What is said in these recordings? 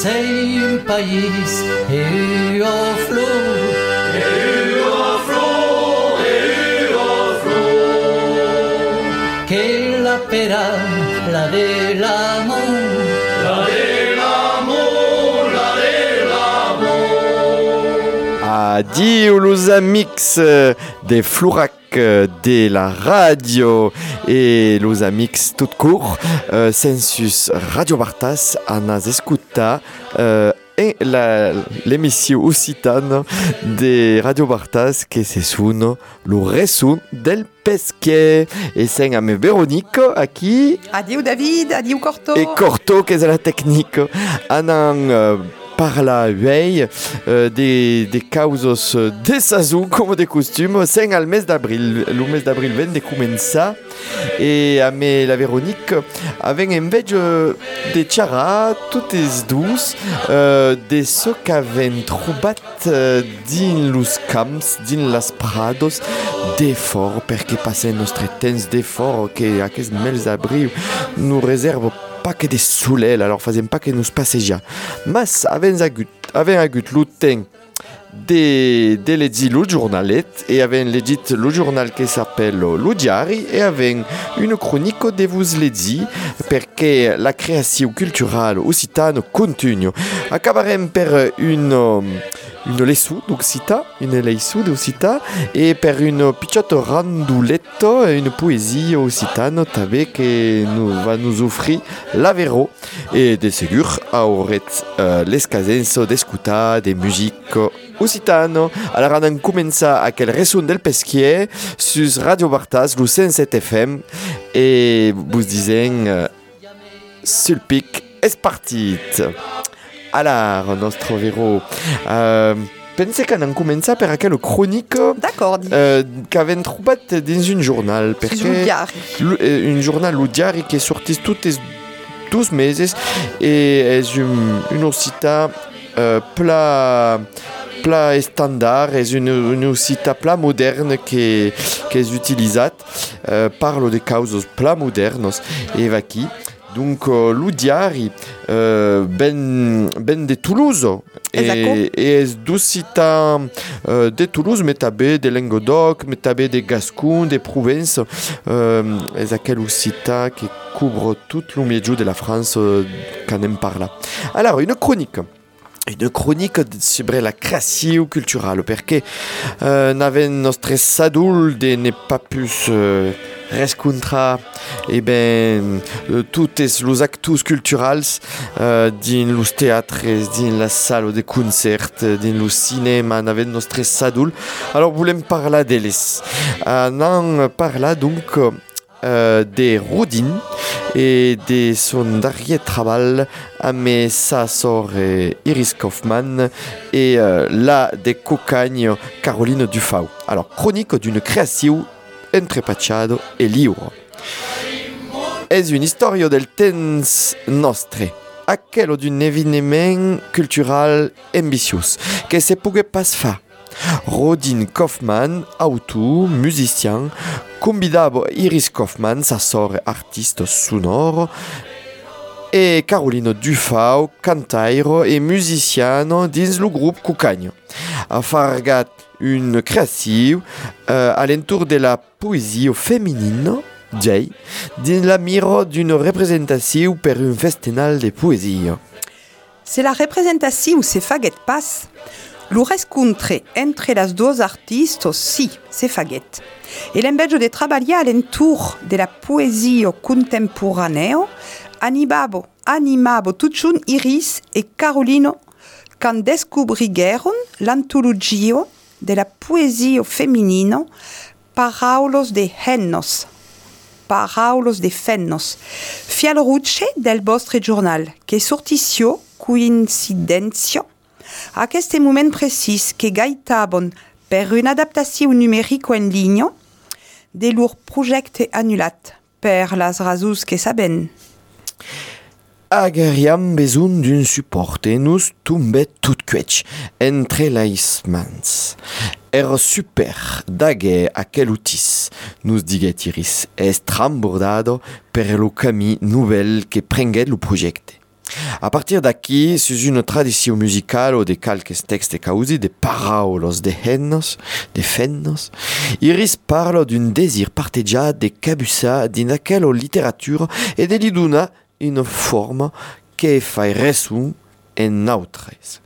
sei un país e o flor, che la pera, la de l'amor, la de l'amor, la de l'amor. Adieu los amics de Flourac de la radio et los amics tout court sensus Radio Bartas anas escuta l'émission occitane de Radio Bartas que se sono lo resun del pesquet et c'est à me Véronique à qui Adieu David, adieu Corto et Corto que c'est la technique anan parla veille des causos de sazou comme de costumes c'est al mes d'avril le mes d'avril vient de començar et à me la Véronique avec un veg de chara toutes douces de ce qu'avent trobat din los camps din las prados d'effort perquè passen nostre temps d'effort que aquest mes d'avril nous réserve pas que des soleils, alors faisons pas que nous passeja. Mas avem agut le temps de llegir le journalet et avem llegit le journal qui s'appelle Le Diari et avem une chronique de vous llegir perquè la création culturelle occitane continue. Acabarem per une leçon d'Occità, une leçon d'Occità et per une petite randoulette, une poésie occitane també que va nous offrir l'Avero et de segur auret l'escasenso d'escutar des musiques occitano. Alors on commence à quel reson del pesquier sur Radio Bartas, le 107 FM et vous disons sulpic est parti. Alors, nostre Véro, pensez qu'on a commencé par quelle chronique qu'avait trouvé dans un journal. Un journal, Le Diari, qui est sorti toutes les 12 meses et est une occita plat standard, est une occita plat moderne qui est utilisée, parle de causes plat modernos et vaki. Donc, Le Diari, ben de Toulouse, et d'Occità de Toulouse, mais també de Languedoc, mais també de Gascon, de Provence, et aquel Occità qui couvre tout le milieu de la France quand on parle. Alors, une chronique sur la création culturelle, parce que notre sadul de ne pas plus rescontra toutes los actus culturals din los teatres, din la salle de concert, din los cinema, n'avem nostre sadul. Alors volem parlar d'elles. N'en parla donc de Rodin et de son dernier travail avec sa sœur Iris Kaufmann et la de Cocagne Caroline Dufau. Alors, chronique d'une création entre Pachado et Liuro. Est une histoire del temps nostre, aquello d'un événement culturel ambitieux que se pouvait pas faire. Rodin Kaufmann, auteur, musicien, convidava Iris Kaufmann, sa sœur artiste sonore, et Caroline Dufau, cantaire et musicienne dins le groupe Cocagne. A fargat une création alentour de la poésie féminine, Jay, dins la mire d'une représentation per un festival de poésie. C'est la représentation se faguet pas. Le rescontre entre les deux artistes, si, se faguet. Et l'embello de travailler alentour de la poésie contemporanée animabo tutun Iris et Caroline quand descobrigueron l'antologia de la poésie féminine Paraulos de Fennos, fialruce del vostre journal, che sortisio coincidentia a aquest moment precis que gaitavon per une adaptation numérique en ligne de leur projecte annulat per las rasus que saben. Agariam besoin d'un support et nous tombet tout quetch entre les mans. Super d'agé a quel outis, nous diguet Iris, est trambordado per lo camí nouvel que prenguet lo projecte. A partir daqui, sus une tradition musicale de calques textes causi de paraulos de fennos, Iris parle d'un désir partejat de cabussar din aquella littérature et de li donar une forme que fa resum en autres.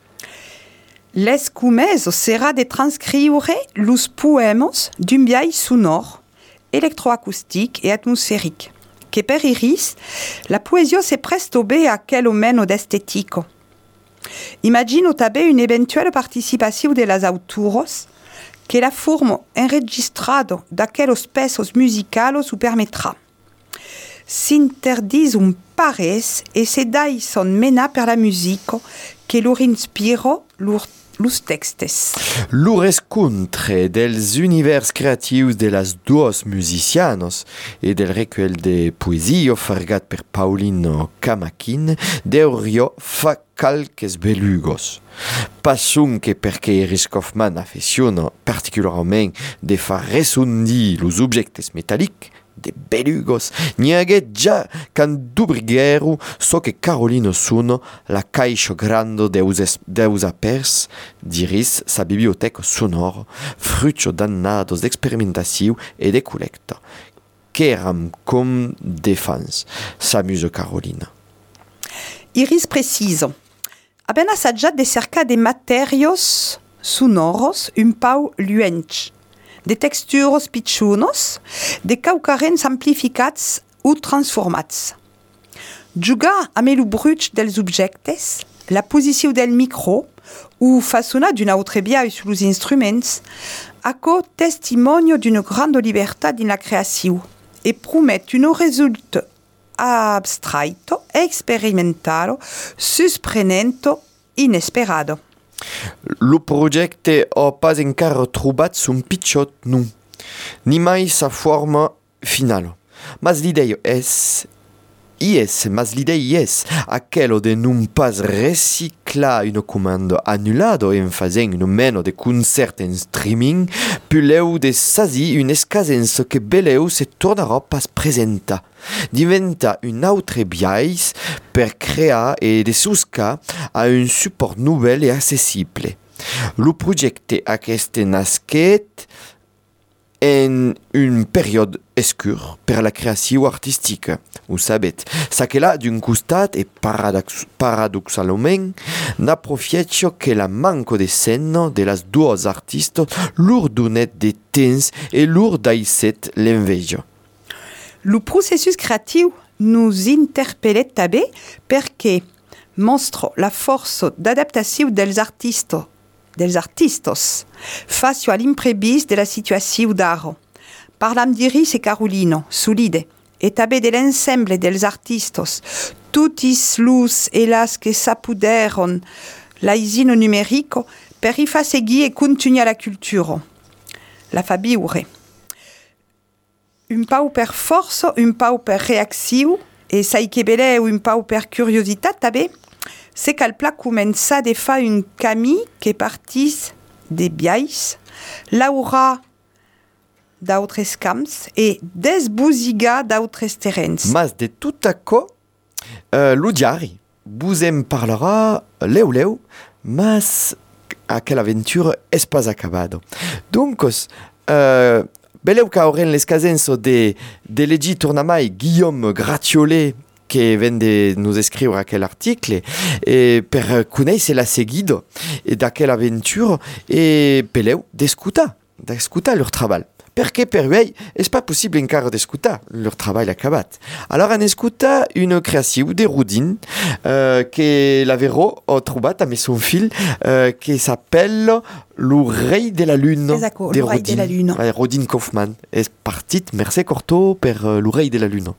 L'escumeso sera de transcriure los poemos d'un biais sonore, électroacoustique et atmosphérique, que per Iris, la poesia se presto bé a quello meno d'estetico. Immagino tabe une eventuelle participation de las autoros que la forma enregistrado d'aquellos pesos musicalos o permettra. S'interdis un pares e se dai son mena per la musico que lor inspiro los textes. Lo rescontre dels univers creatius de las duos musicianos e del recuel de poesia fargat per Paulino Camaquin deurio fa calques belugos. Passunque perché Iris Kaufman affecciona particularment de far resondi los objectes metalliques de belugos, ni haguet già can dubriguero so che Carolino suno la caixa grande deus apers d'Iris sa biblioteca sonora, fruccio dannados d'experimentació e de collecta, qu'eram com de fans, s'amuse Carolina. Iris precisa. Abbiamo assaggiato de cercar de materios sonoros un pau luenci, de texturos pitchunos, de caucarens amplificats ou transformats. Jugar amb el bruig dels objectes, la posició del micro, ou façonar d'una autre biais sur los instruments, aco testimonio d'una grande libertà din la creació e promet un resultat abstraito, experimentalo, sorprendente, inesperado. Lo projecte ha pas encara trobat son pitjot nu, ni mai sa forma finale. Mas l'idea es aquello de non pas reciclar una comanda annulado en fazent un meno de concert en streaming, puleu de sasi un escasença que beleu se tornarà pas presenta. Diventa un autre biais per crear e de suscar a un support nouvel et accessible. Lo projecte aquest nasquet en une période escure per la creació artistica. Ho sabet, s'aquela d'un costat e paradoxalment n'aprofietxo que la manco de scène de las dues artistes lor donet de temps e lor daisset l'enveja. Le processus créatif nous interpelle també perquè mostra la força d'adaptació dels artistes face à l'imprévist de la situation d'art. Parlam d'Iris et Carolino, solide, et també de l'ensemble dels artistes, tutis los e las que s'apoderon l'aisino numérico per y fa seguir et continuer la culture. La fabiure. Un pau per força, un pau per reacció, e sai que beleu un pau per curiositat també, c'est qu'al pla comença de fa un camí que partís de biais, l'aura d'autres camps e desbusiga d'autres terrenys. Mas de tout aquò, lo diari vous en parlera leu, mas aquella aventura és pas acabada. Donc, beleu cauren l'escasenso de legir tornamai Guillaume Gratiolet, que ven de nous escriure aquel article, e per conèixer la seguida d'aquella aventura e beleu d'escutar leur treball. Perquè per ell és pas possible encara d'escutar leur treball acabat. Alors han escutat una creació de Rodin que l'Avero ha trobat amb son fill que s'appelle Lo rei de la lune de Rodin. Rodin Kaufman. És partit, merci Corto, per Lo rei de la lune.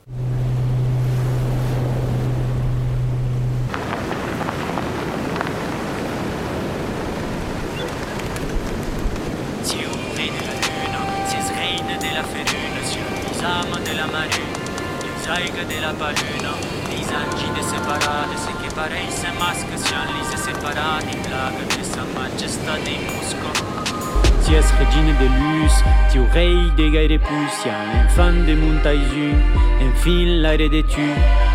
De la paluna, les angines séparades, ce qui pareil se masque si en lise séparades, in plaga de sa majesté de musco. Tu es regine de luz, tu rei de gaire poussian, enfant de montaisun, enfin l'aire de tu.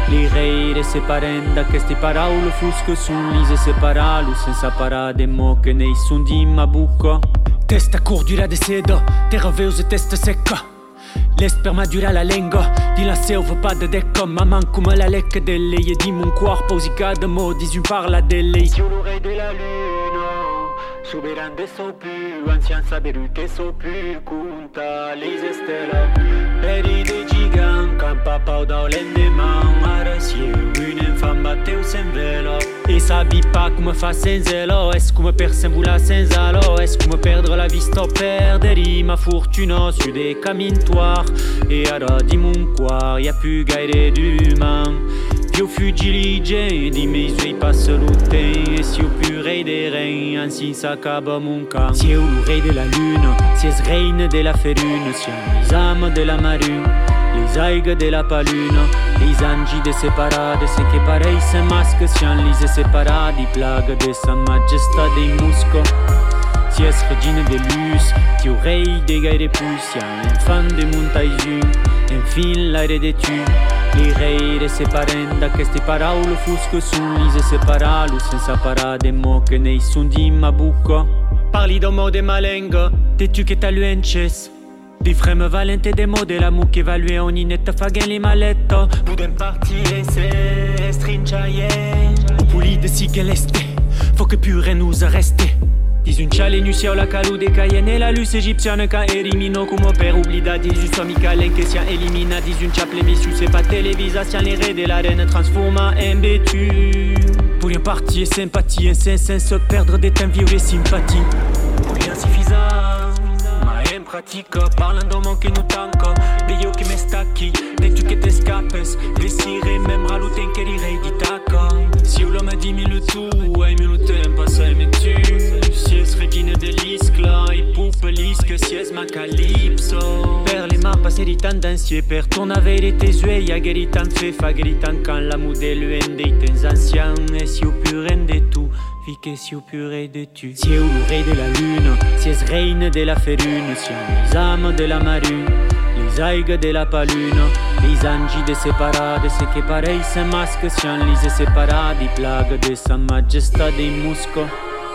L'irei separenda queste parole fusco sun lise separalu senza parade mo che nei sun di mabucco. Testa cordura de sedo, te reveuse testa secca. L'esperma dura la lingua, di la selva pas de decco. Maman come la lecca delle, e di mon corpo si cade mo, dis parla delle. Sur l'oreille de la lune, souverain de so più, ancien saberu che so più, conta les stella. Peri de gigant, quand papa dans l'endemain, arrassier, une femme batteu sem velo. E sabi pas come fa senzelo, es come per sembula senzalo, es come perdre la vista o perdere ma fortuna su des camintoires. E ara di mon cuore, y a plus gaire d'humain. Più fugilige di me sui passalute, e si au purée des reins, ainsi s'accaba mon camp. Si est le rei de la lune, si est reine de la férune, si les âmes de la marune, les aigues de la palune, les anges de séparades, c'est que pareil se masque, si en lise séparades, plague de sa majesté des muscles. Si es regine de luz, ti o rei de gaire pus, l'enfant de montaisu, enfin l'aire de tu. Les rei de separenda, queste parole fusco sun lise separalu, senza parade mo che nei sun di mabucco. Parli d'omo de malenga, de tu che taluences. Di fremme valente de mo de l'amour che value ogni netta faghen li maletto. Budem partire se strinciaie, o puli de si geleste, faut que pure nous arreste. Dis une chale nucia o la calou de Cayenne e la luce égyptienne quand elimino come per oblida. Dis une amicalen che sia elimina. Dis une chaple missiu c'est pas télévisation les raies de l'arène transforma en bétu. Pour un parti et sympathie, un sens se perdre des temps vieux et sympathie. Pour insuffisant, ma en pratique, parlando mon che nous tanco. De io che me stacchi, de tu che te scappes. Desire même raluten che direi di tacco. Si l'homme a 10 minutes ou 1 minute passa e me tu. Si es regine de l'iscla, e poupe lisque, si es ma calypso. Per les mar passé di tendancieux, per ton avere tes yeux, a gueritan fe, fa gueritan quand la modèle dei tens anciens, et si au puren de tout. Fique si au purée de tu. Si est le rei de la lune, si es reine de la férune, si les âmes de la marune, les aigues de la palune, les anges de séparades, c'est que pareil se masque, si en lise séparades, plague de sa majesté des muscles.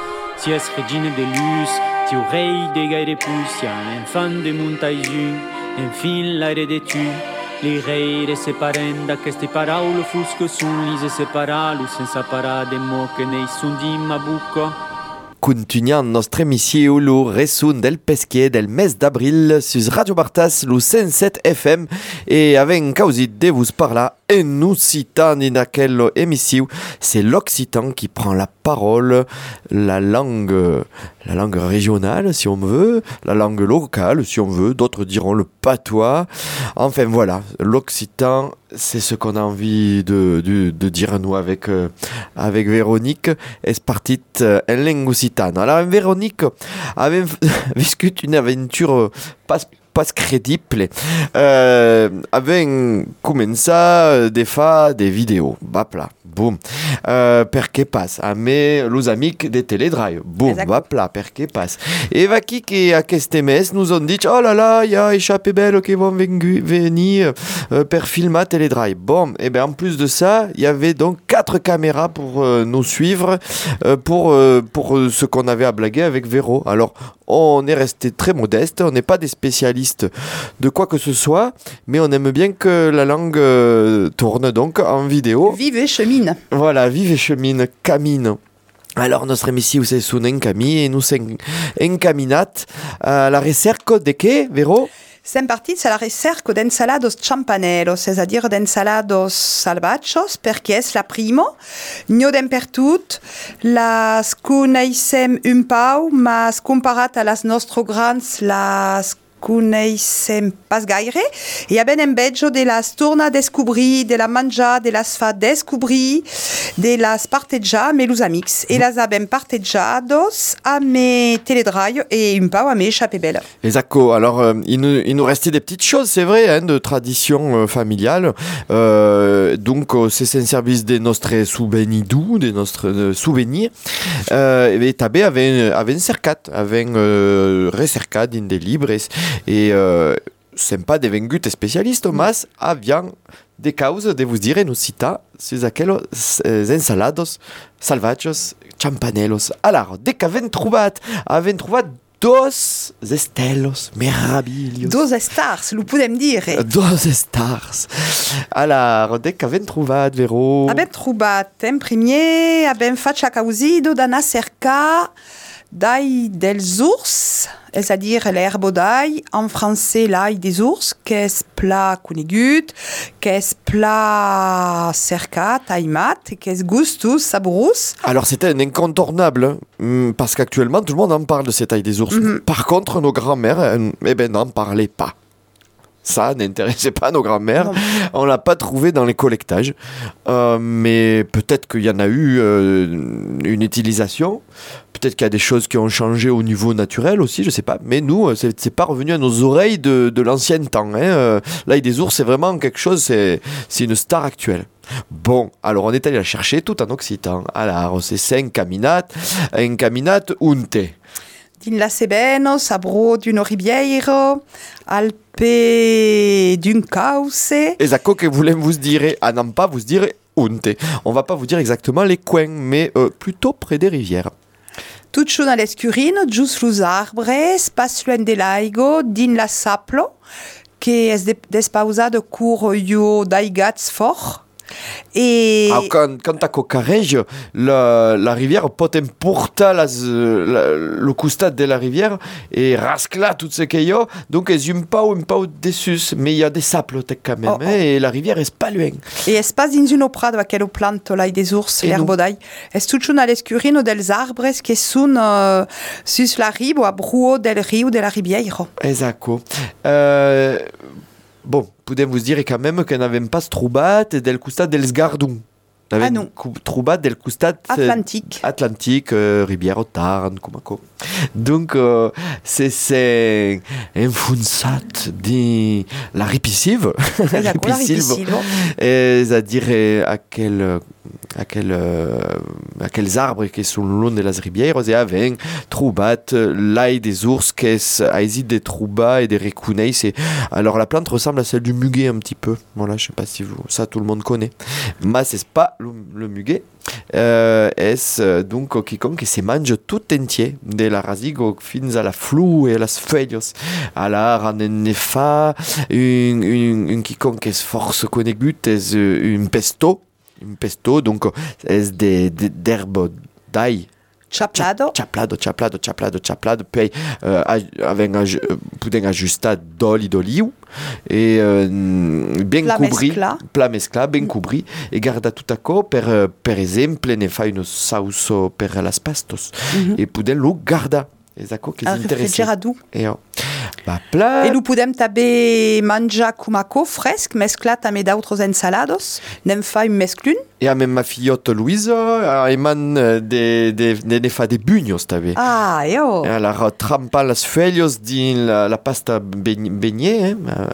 Si es regine de luz, si au rei de gaire pus, si l'enfant de montaisu, enfin l'aire de tu. Les rei de separenda, queste parole fusco sun lise separalu, senza parade mo che nei sun di mabucco. Continuant notre émission le ressun del pesquier del mes d'avril sur Radio Bartas, le 107 FM, et avec un causi de vous parler en occitan in aquelle émission. C'est l'occitan qui prend la parole, la langue régionale si on veut, la langue locale si on veut, d'autres diront le patois. Enfin voilà, l'occitan, c'est ce qu'on a envie de dire nous avec Véronique. C'est parti en langue occitane. Alors Véronique avait vécu une aventure pas crédible, avec commencé des fois des vidéos, bapla, boum, perché passe, a me los amics de Teledrive, boum, bapla, perché passe. Et vaki qui à questo mes nous ont dit, oh là là, il y a échappé belle qui vont venir per filmer Teledrive. Bon, et bien en plus de ça, il y avait donc 4 caméras pour nous suivre, pour ce qu'on avait à blaguer avec Véro. Alors, on est resté très modeste, on n'est pas des spécialistes de quoi que ce soit, mais on aime bien que la langue tourne donc en vidéo. Vive et chemine. Voilà, vive et chemine, camine. Alors, notre émission, c'est son encami, et nous sommes encaminat à la recerca de què, Véro? Siamo partiti alla ricerca di ensalados champaneros, c'est-à-dire d'ensalados salvachos, perché è la primo. Noi dem per tut, las coneissem un pau, mas comparat a las nostro grans, las coneissem pas gaire, e abbiamo embeggio de las torna a descobrir, de la mangia, de las fa descobrir, de las parteggia me los amics. E las abbiamo parteggiados a me Teledrive et un pau a me Chapebelle. Exacto. Alors, il nous restait des petites choses, c'est vrai, hein, de tradition familiale. Donc, c'est un service de nostre souvenidou, de nostre souvenir. Et també avec un cercat, avec recercat in des libres. Et sympa des vengut spécialistes, mas aviam des causes de vous dire nos cita sus aquellos ensalados salvatges champanelos. Alors, dès qu'avem trouvat dos estelos meraviglios. Dos stars, lo podem dire. Dos stars. Alors, dès qu'avem trouvat, Vero... Abem trobat en premier, abem fatg a causido d'anar cercar d'ail dels ours, és a dir l'herbe d'ail, en français l'ail des ours, qu'és plat conegut, qu'és plat cercat, aimat, qu'és gustos, saborous. Alors, c'était un incontournable, parce qu'actuellement, tout le monde en parle de cette ail des ours. Par contre, nos grands-mères, n'en parlaient pas. Ça n'intéressait pas nos grands-mères. Non. On l'a pas trouvé dans les collectages. Mais peut-être qu'il y en a eu une utilisation. Peut-être qu'il y a des choses qui ont changé au niveau naturel aussi, je sais pas. Mais nous, c'est pas revenu à nos oreilles de l'ancien temps. L'ail des ours, c'est vraiment quelque chose, c'est une star actuelle. Bon, alors on est allé la chercher tout en occitan. Alors, c'est 5 caminat unte. Din la sebenos, abro d'un riviero, alpe d'un cauce. Et ça que voulez vous dire, à n'en pas vous dire unte. On va pas vous dire exactement les coins, mais plutôt près des rivières. Tout chaud dans l'escurine, just los arbres, pas loin de l'aigo, din la saplo, que es despausado cour yo d'aigats fort. Et quand t'as cocarège, la rivière peut emporter le costat de la rivière et rascla tout ce qu'il y a. Donc, c'est un peu dessus, mais il y a des saples quand même, et la rivière est pas loin. Et est pas dans une prado à quelle plante l'ail des ours, l'herbe d'ail. Est tout chaud dans l'escurine dels arbres qui sont sur la rive ou à bruo del rio de la rivière. Exacto. Bon, podem vous dire quand même qu'on n'avait pas troubat del costat dels gardons. Ah non. Troubat del costat Atlantique, rivière Tarn, comme ça. Donc, c'est enfonsat de la ripissive. C'est-à-dire à quels arbres qui sont le long de las rivières et avec troubat l'ail des ours qui est des troubats et des recunei. Alors la plante ressemble à celle du muguet un petit peu. Voilà, je sais pas si ça tout le monde connaît. Mais c'est pas le muguet. Est donc quiconque se mange tout entier de la rasigo fins à la flou et las feuilles. Alors en nefa un quiconque est force conegut est un pesto. Un pesto, donc, est d'herbe d'ail. Chaplado, puis avec podem ajustar d'oliu et bien couvri, plat mesclat, bien couvri, et garda tout à coup, per exemple, ne fa une sauce per las pastos, et podem lo garda. Exacto, que és refrigerador. Plat. E lo podem també menjar cumaco fresc, mesclat amb d'autres ensalados. Nem fa un mesclun. E a même ma fillette Louise, eman ne fa de bugnos també. Ah, jo. Alors, trampa las feuilles din la pasta beignet,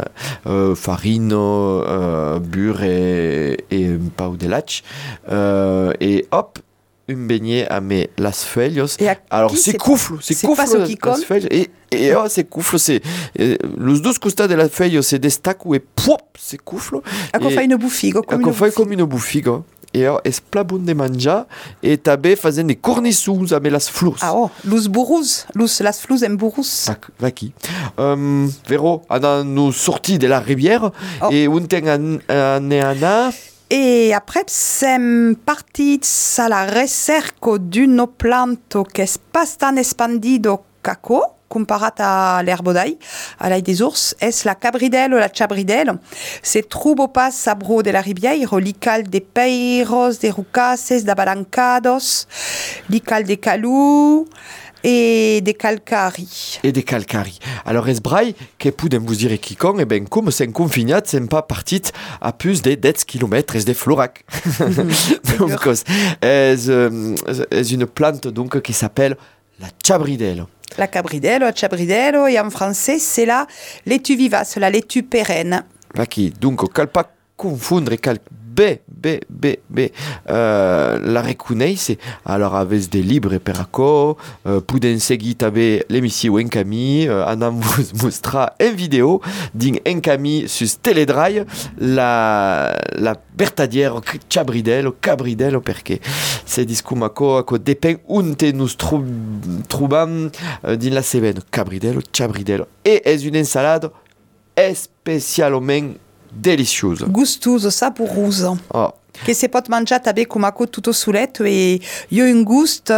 farino, beurre et un pau de lach. Et hop, un beignet à mes las feuilles. Alors c'est coufle, c'est las feuilles et c'est coufle, c'est los dos costats de la feuille c'est destaco et pop, c'est coufle. Ako fa une boufigo, comme une boufigo. Et es plat bon de menjar et també fazen des cornissons avec las flous. Ah oh, los burros, las flous en burros. Vaki. Vero, dans nos sorties de la rivière et on ten an. Et après, sem partit a la recerca d'une planta que es pas tan expandido caco, comparat a l'herbe d'ail, à l'ail des ours, es la cabridel ou la chabridel. Se troubo pas sabro de la rivière, l'ical de peiros, de rucases, d'abalancados, l'ical de calou, et des calcari. Alors, es brai, que podem vous dire quiconque, ben, comme c'est confinat, c'est pas partit à plus de 10 km de florac. Donc, c'est une plante, donc, qui s'appelle la chabridel. La chabridel, et en français, c'est la laitue vivace, la laitue pérenne. Qui, donc, cal pas confondre, cal la reconnaisse. Alors avec des libres per acco, poden seguir també l'émission Encami, anam vous mostra en vidéo din Encami sur Teledrive la vertadière cabridel perché se discum acco depèn on te nous trobam din la semaine cabridel et és une ensalade especialment deliciosa. Gustoso, saporosa. Oh. Che se pot mangiare també com a tutto sulet e io un gust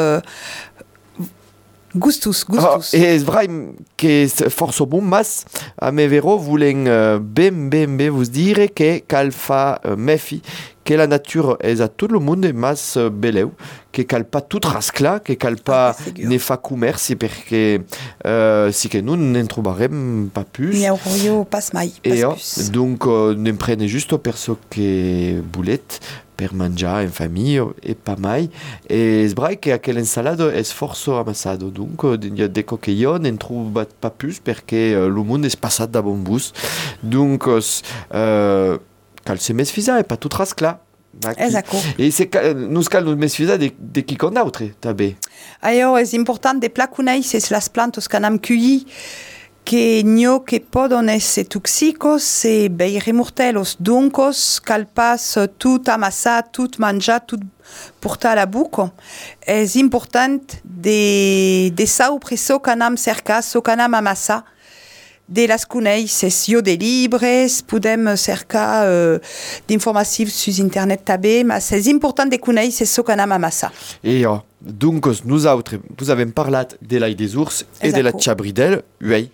gustus. E és vrai que és força bon, mas a me vero volen ben vos dire que cal fa mefi, que la nature és a tot el món, mas beleu, que cal pas tout rasclar, que cal pas ne fa comerç, perquè si que nous n'en trobarem pas plus. Ni io pas mai, pas plus. Donc n'en prene just per so que volet, per mangiar en famille e pas mai. E és vrai que aquella ensalada és força amassada, donc deco que jo n'en trobo pas plus perquè el món és passat de bon bus. Donc cal se més fisa e pas tout rasclar. Exacte. E nous cal nous més fisa de qui con d'autre, també. Allò és important de pla conèixer les plantes que anam cueillir que n'io que podon esse toxicos e beire mortelos. Donc, cal pas tout amassar, tout manjar, tout portar a la boca. És important de saber so que anam cercar, so que anam amassar. De les conèixer, jo de llibres, podem cercar d'informacions sur internet també, mas és important de conèixer so que anam amassar. Et donc, nous autres, vous avez parlé de l'ail des ours et de la chabridel, oui.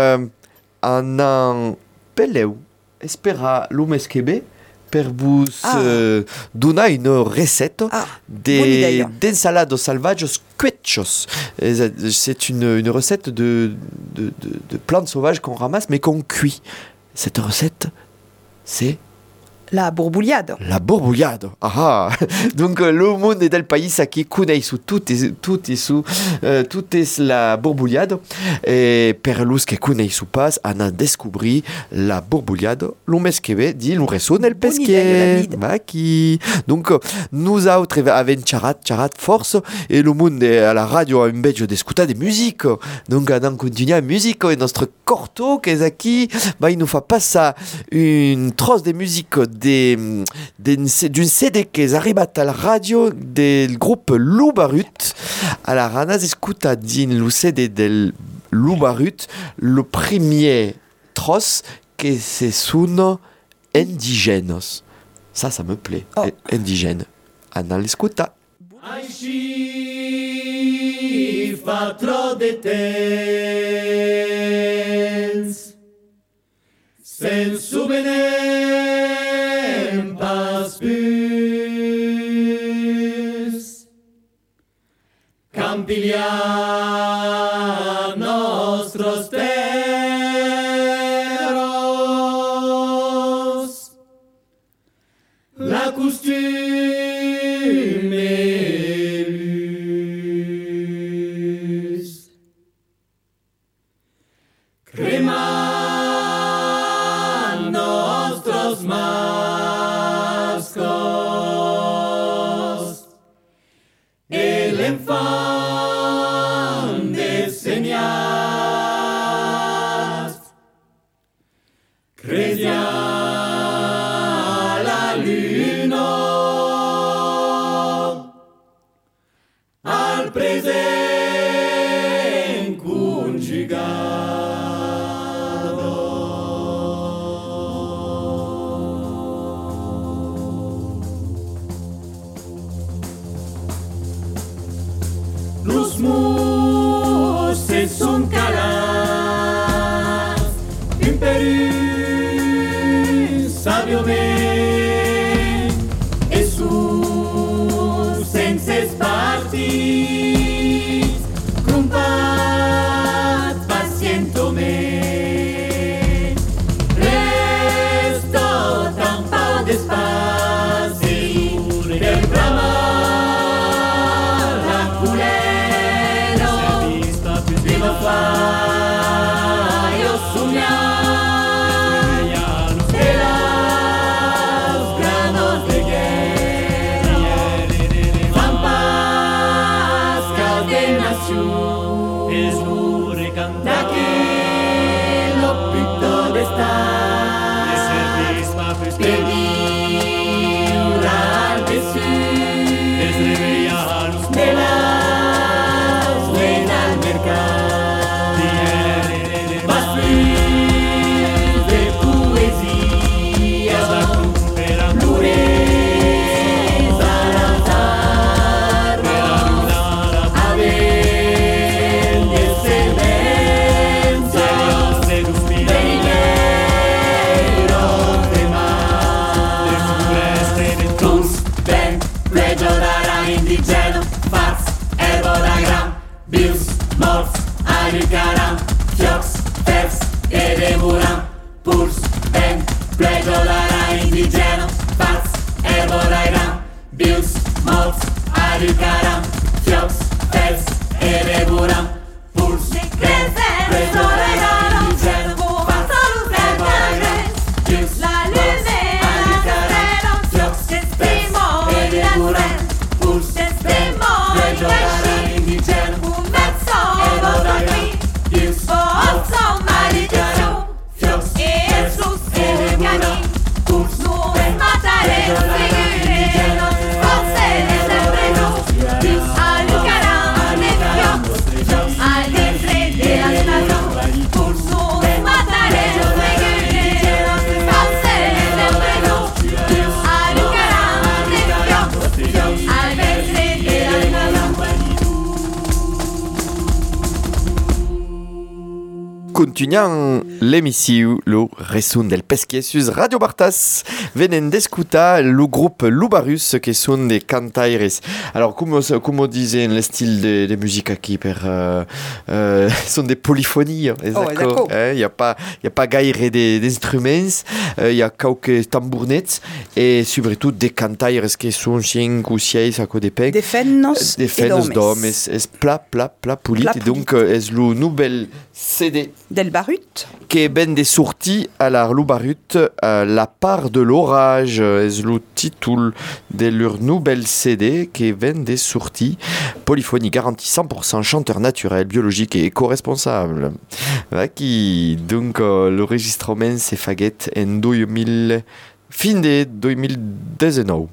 En peleu, espera l'homme québé per vous donner une recette d'ensalade salvages quechos. C'est une recette de plantes sauvages qu'on ramasse mais qu'on cuit. Cette recette, c'est la bourbugliade. La bourbugliade. Ah, donc le monde del pays qui connaît tout est la bourbugliade et per los que connaît pas on a découvert la bourbugliade l'homme que ve dit nous ressonne el pesquet. Donc nous autres avons charat force et le monde à la radio a un belge d'écouter des musiques. Donc on continue la musique et notre corto qui est aquí, il nous fait passer une trosse de musique d'une CD qui arrive à la radio del groupe Loubarut. À la rana escuta din le CD del Loubarut le premier trosse que se sono Indigènes. Ça me plaît. Indigène. Anna l'escuta. Així fa tro de temps se'n souvenem pas plus campiliar nostros terros la costume cremant nostros mascos el enfant de senyals creia la lluna al present conjugat. Los murs se son calats en Perú sabiament e sus sense partits crumpat pacientament resto tan pau d'espaci per bramar la culero prima fa io sognar e la Alucaram, fiocs, fels, eleburam, puls, crezem, solegaram, façalos verdagens, dius, la lumière, alucaram, fiocs, testimon, eleburam, puls, testimon, creștin, indigen, comerțon, evoravi, dius, voțon, maliciu, fiocs, Iesus, eleburam, puls, nu matare, figure, Continuăm l'emisiu lo resun del pesche sus Radio Bartas. Venen d'escutar lo groupe Lubarus che son des cantaires. Alors como dicen le style de musique aquí sont des polyphonies. D'accord. Y a pas gaire d'instruments, y a quelques tambournets et surtout des cantaires qui sont 5 ou 6 a de pec. Des fennos d'homes. Es pla pulit. Et donc es lo nouvel CD del Barut qui ben des sorties à la Lubarut la part de l'orage est le titre de leur nouvelle CD qui ben des sorties polyphonie garantie 100% chanteur naturel biologique et éco-responsable qui donc l'enregistrement s'est fait en 2000 fin de 2019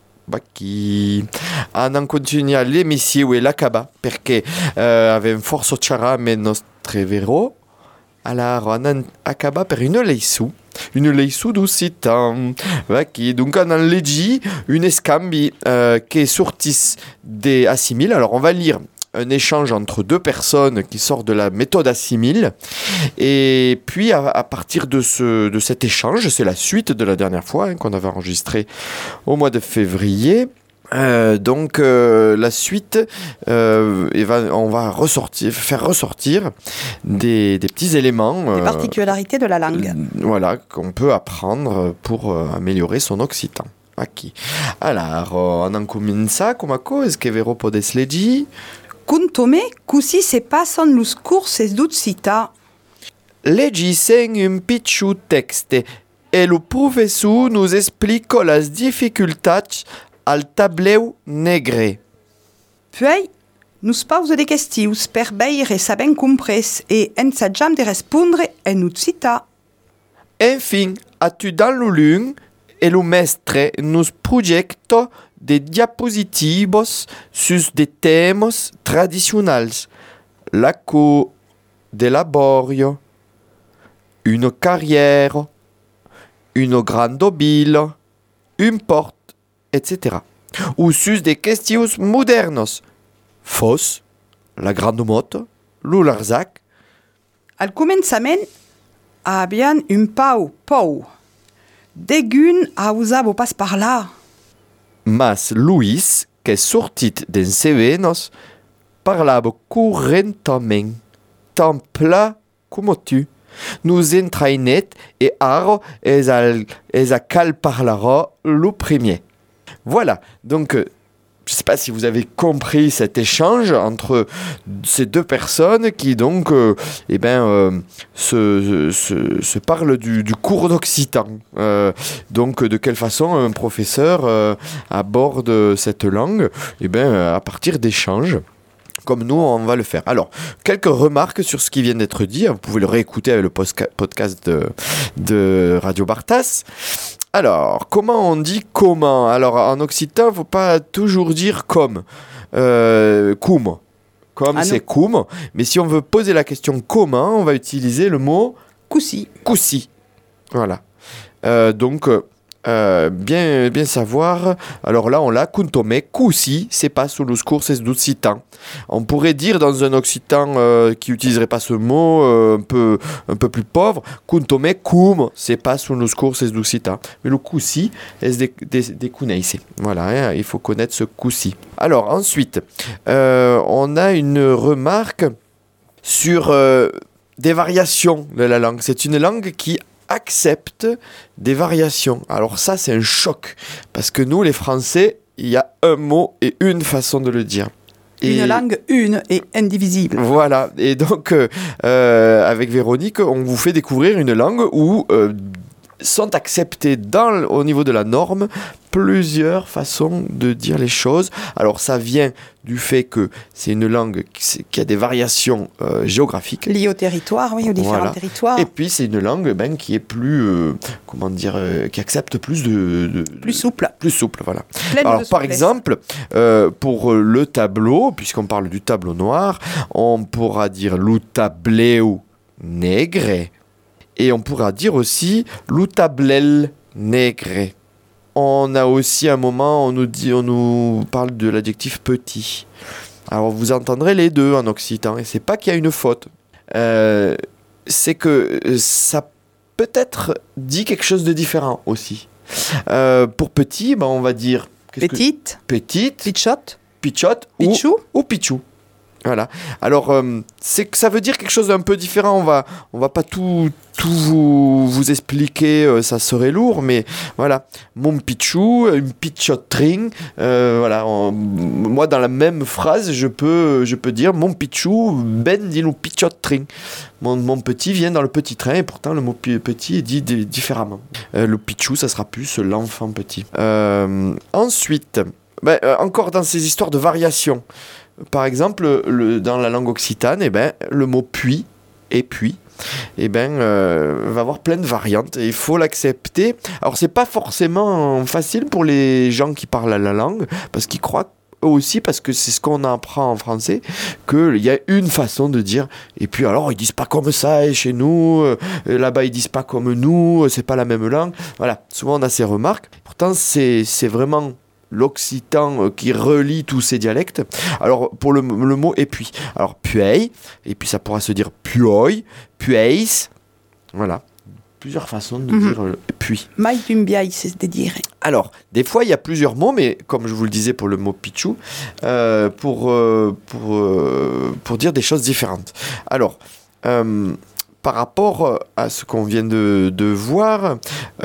qui en continue l'émission et l'acaba perché avem força xarra amb el nostre vero. Alors, on acaba per une leisou d'Occitan, qui donc on a legi une escambi qui sortit des Assimil. Alors, on va lire un échange entre deux personnes qui sort de la méthode Assimil. Et puis, à partir de cet échange, c'est la suite de la dernière fois qu'on avait enregistré au mois de février. Donc la suite, on va faire ressortir des petits éléments, des particularités de la langue. Voilà, qu'on peut apprendre pour améliorer son occitan. Aquí. Alors, on en comincia com a est-ce que vero podes legi? Contome, così se passano los curses d'Occita. Legisen un picciu texte e lo professor nous explica las dificultats al tableu negre. Puis, nous pausa de questions per veire sa ben compres e ensaggiam de respondre en Occita. Enfin, atu dans lo lung e lo mestre nous projecta de diapositivos sus de temas tradicionals. La co de laborio, une carrière, une grande ville, une porte, etc. Ou sus des questions modernos. Fos, la grande moto, l'Ularzac. Al començament, habían un pou. Degun a usavo pas parlar. Mas Luis, que sortit d'en sevenos, parlava correntament, tan pla como tu. Nous entrainet et aro es a cal parlara le premier. Voilà, donc je ne sais pas si vous avez compris cet échange entre ces deux personnes qui donc se parlent du cours d'occitan. Donc de quelle façon un professeur aborde cette langue à partir d'échanges. Comme nous, on va le faire. Alors, quelques remarques sur ce qui vient d'être dit. Vous pouvez le réécouter avec le podcast de Radio Bartas. Alors, comment on dit comment? Alors, en occitan, il ne faut pas toujours dire comme. Cum. Comme c'est cum. Mais si on veut poser la question comment, on va utiliser le mot Coussi. Coussi. Voilà. Donc, bien savoir. Alors là, on l'a contome. Coussi, c'est pas sous los courses d'occitan. On pourrait dire dans un occitan qui n'utiliserait pas ce mot un peu plus pauvre, contome cum, c'est pas sous los courses d'occitan. Mais le coussi est des kuneise. Voilà, il faut connaître ce coussi. Alors ensuite, on a une remarque sur des variations de la langue. C'est une langue qui accepte des variations. Alors ça, c'est un choc. Parce que nous, les Français, il y a un mot et une façon de le dire. Une langue une et indivisible. Voilà, et donc avec Véronique, on vous fait découvrir une langue où sont acceptées au niveau de la norme plusieurs façons de dire les choses. Alors ça vient du fait que c'est une langue qui a des variations géographiques. Liées au territoire, oui, aux différents territoires. Et puis c'est une langue qui est plus, qui accepte plus de... Plus souple. Plus souple, voilà. Pleine Alors de par souplesse. exemple, pour le tableau, puisqu'on parle du tableau noir, on pourra dire lu tableu negre. Et on pourra dire aussi lu tablel negre. On a aussi un moment, on nous parle de l'adjectif petit. Alors vous entendrez les deux en occitan, et c'est pas qu'il y a une faute. C'est que ça peut-être dit quelque chose de différent aussi. Pour petit, on va dire... Petite. Petite. Pitchotte. Pitchotte. Pichou. Ou pichou. Voilà. Alors, c'est que ça veut dire quelque chose d'un peu différent. On va pas tout vous expliquer, ça serait lourd, mais voilà. Mon pichou, une pitchotring. Voilà. Moi, dans la même phrase, je peux dire mon pichou, ben dit nous pitchotring. Mon petit vient dans le petit train, et pourtant le mot petit est dit différemment. Le pichou, ça sera plus l'enfant petit. Ensuite, encore dans ces histoires de variation. Par exemple, dans la langue occitane, le mot puis et puis, va avoir plein de variantes et il faut l'accepter. Alors, c'est pas forcément facile pour les gens qui parlent la langue parce qu'ils croient aussi, parce que c'est ce qu'on apprend en français, qu'il y a une façon de dire. Et puis, alors, ils disent pas comme ça et chez nous, là-bas, ils disent pas comme nous, c'est pas la même langue. Voilà, souvent on a ces remarques. Pourtant, c'est vraiment l'occitan qui relie tous ces dialectes. Alors pour le mot et puis, alors puei, et puis ça pourra se dire puoi, pueis, voilà, plusieurs façons de dire puis. Mai pumbiai, c'est de dire. Alors des fois il y a plusieurs mots, mais comme je vous le disais pour le mot pichou, pour dire des choses différentes. Alors par rapport à ce qu'on vient de voir,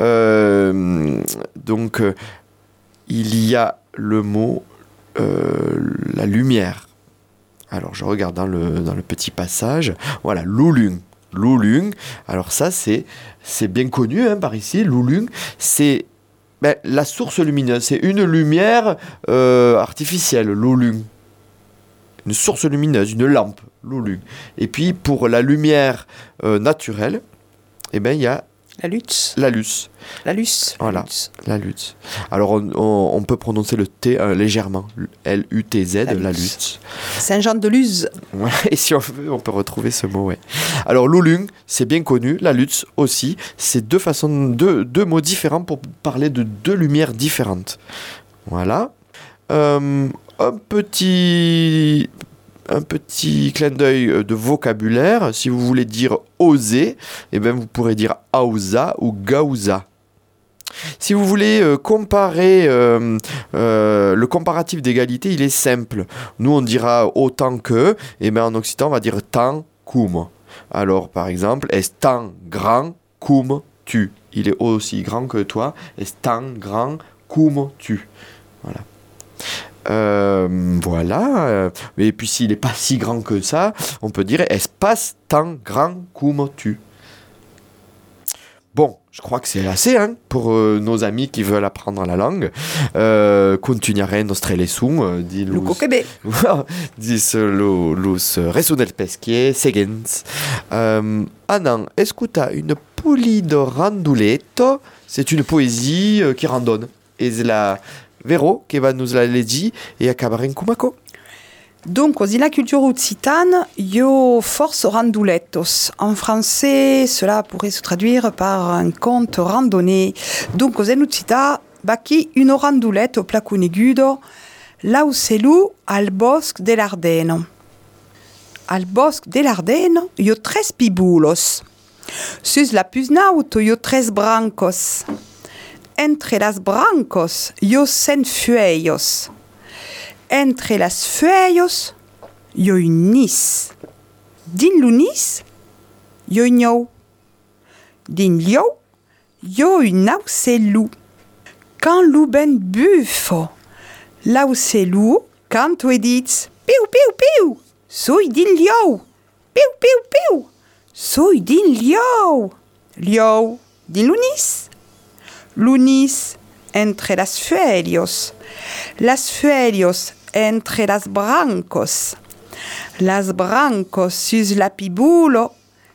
donc il y a le mot la lumière. Alors je regarde dans le petit passage. Voilà, lulung. Lulung. Alors ça c'est bien connu par ici. Lulung, c'est la source lumineuse. C'est une lumière artificielle. Lulung. Une source lumineuse, une lampe. Lulung. Et puis pour la lumière naturelle, il y a la luce. La luce. La luce. Voilà, la luce. Alors, on peut prononcer le T légèrement. L-U-T-Z, la luce. Saint-Jean-de-Luz. Voilà, et si on veut, on peut retrouver ce mot, ouais. Alors, lulung, c'est bien connu. La luce aussi. C'est deux mots différents pour parler de deux lumières différentes. Voilà. Un petit clin d'œil de vocabulaire. Si vous voulez dire oser, vous pourrez dire auza ou gauza. Si vous voulez comparer le comparatif d'égalité, il est simple. Nous, on dira autant que, en occitan, on va dire tant cum. Alors, par exemple, est tant grand cum tu. Il est aussi grand que toi. Est tant grand cum tu. Voilà. Voilà. Et puis s'il n'est pas si grand que ça, on peut dire espace tant grand cum tu. Bon, je crois que c'est assez pour nos amis qui veulent apprendre la langue. Continuare nostre leçon, dit Luco Québec. Dis lus resonel pesquier, seguens. Anan, escuta une pulido randuletto, c'est une poésie qui randonne. Et c'est la Véro qui va nous la dire et acabar en Kumako. Donc, aux la culture occitane, yo force randulettos. En français, cela pourrait se traduire par un conte randonnée. Donc, aux occita, baki une randulette au placunegudo, lauselu al bosque dell'Ardeno. Al bosque dell'Ardeno, yo tres pibulos. Sus la pusnauto, yo tres brancos. Entre las brancos, yo cen fuellos. Entre las fuellos, yo un nis. Din lunis, yo un yo. Din yo, yo un auxelou. Quand l'uben buffo, Là où c'est loup, quand tu dis piou piou piou, soy din liou, piou piou piou, soy din liou, liou din lunis, lunis entre las fuelios entre las brancos sus la pibulo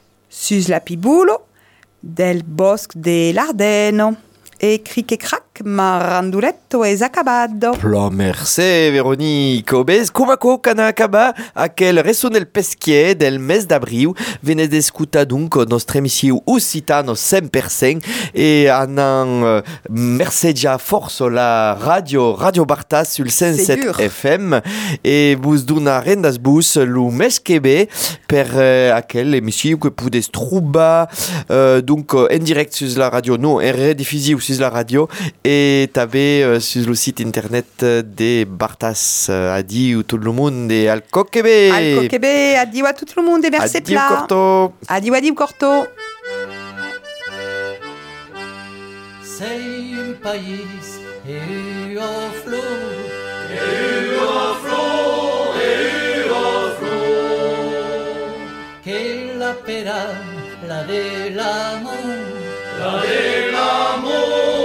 del bosque de l'Ardeno. E cric e crac, ma randuletto es acabado. Plo mercè, Véronique. Obes, comaco cana acaba aquel resonel pesquier del mes d'abril. Venez escuta donc nostra emissió Occitano 100% e anan mercedia forso la radio Bartas sul 107 FM e vos dona rendas bus lo mes que ve per aquel emissió que podes troubar donc en direct sur la radio, no, en rediffusió sur la radio et t'avais sur le site internet de Bartas. Adieu tout le monde et al coquebe. Adieu à tout le monde et merci adieu corto. Adieu corto. Sei un país e o flor que la pera la de l'amor